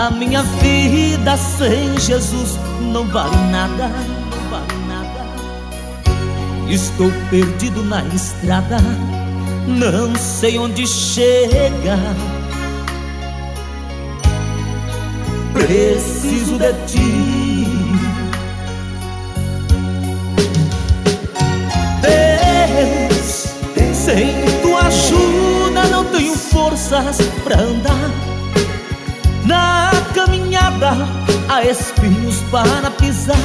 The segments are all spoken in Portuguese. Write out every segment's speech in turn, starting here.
A minha vida sem Jesus não vale nada, não vale nada. Estou perdido na estrada, não sei onde chega. Preciso de ti, Deus. Sem tua ajuda não tenho forças pra andar. Na caminhada há espinhos para pisar.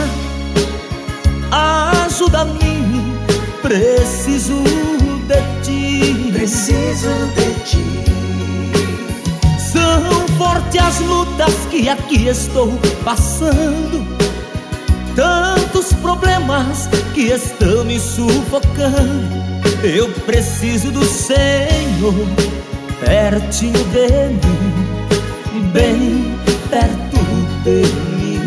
Ajuda-me, preciso de ti. Preciso de ti. São fortes as lutas que aqui estou passando, tantos problemas que estão me sufocando. Eu preciso do Senhor pertinho de mim, bem perto de mim.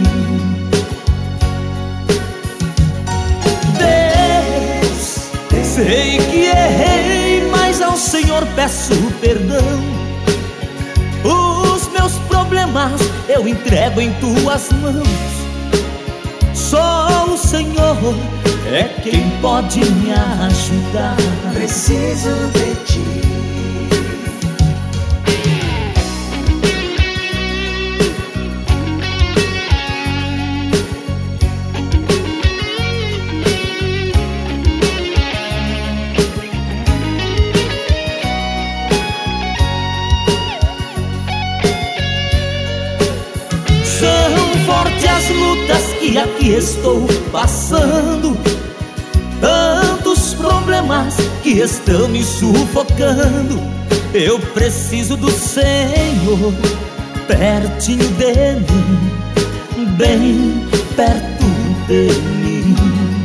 Deus, sei que errei, mas ao Senhor peço perdão. Os meus problemas eu entrego em tuas mãos. Só o Senhor é quem pode me ajudar. Preciso de ti. Forte as lutas que aqui estou passando, tantos problemas que estão me sufocando. Eu preciso do Senhor pertinho de mim, bem perto de mim.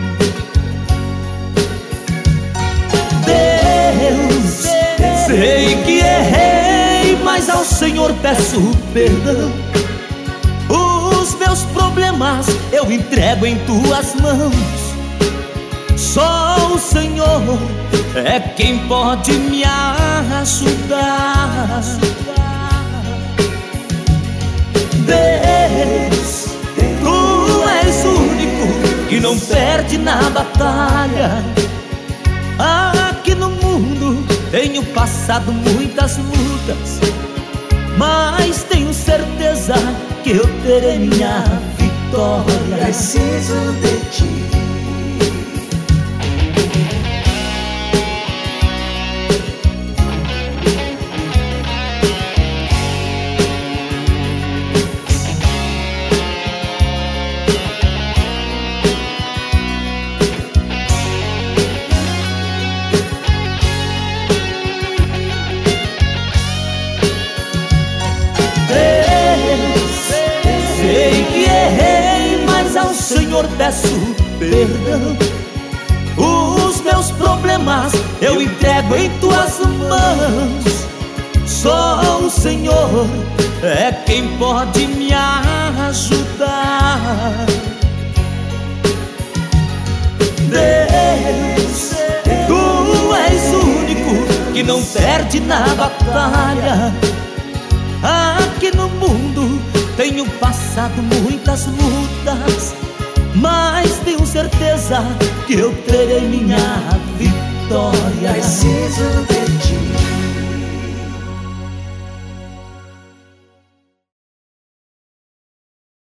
Deus, sei que errei, mas ao Senhor peço perdão. Os meus problemas eu entrego em tuas mãos. Só o Senhor é quem pode me ajudar. Deus, tu és o único que não perde na batalha. Aqui no mundo tenho passado muitas lutas, mas tenho certeza que eu terei minha vitória. Preciso de ti. Sei que errei, mas ao Senhor peço perdão. Os meus problemas eu entrego em tuas mãos. Só o Senhor é quem pode me ajudar. Deus, tu és o único que não perde na batalha. Aqui no mundo tenho passado muitas lutas, mas tenho certeza que eu terei minha